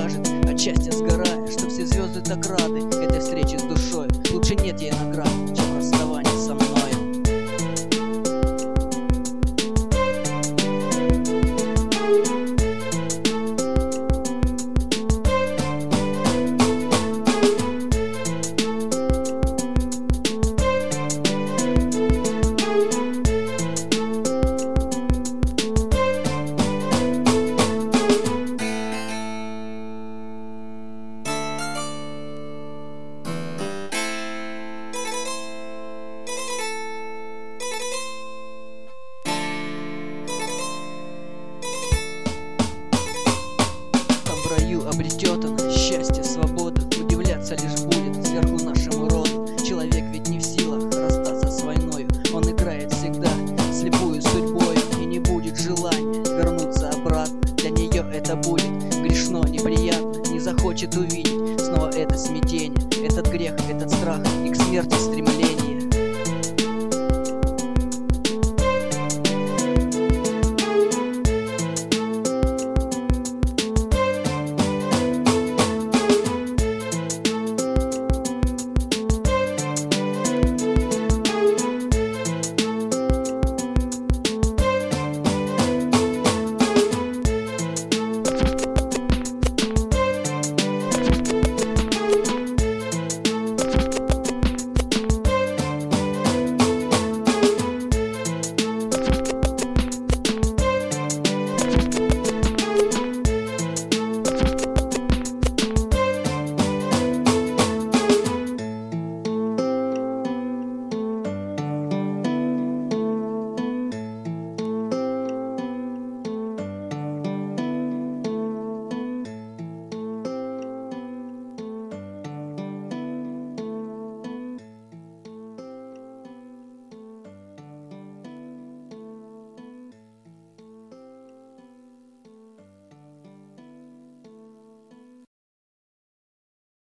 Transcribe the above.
будоражит, от счастья сгорая, что все звезды так рады этой встрече с душой. Лучше нет ей наград, чем расставание со мною. В раю обретет она счастье, свободу, удивляться лишь будет сверху нашему роду. Человек ведь не в силах расстаться с войною, он играет всегда слепую судьбою, и не будет желания вернуться обратно. Для нее это будет грешно, неприятно, не захочет увидеть снова это смятение, этот грех, этот страх и к смерти стремление.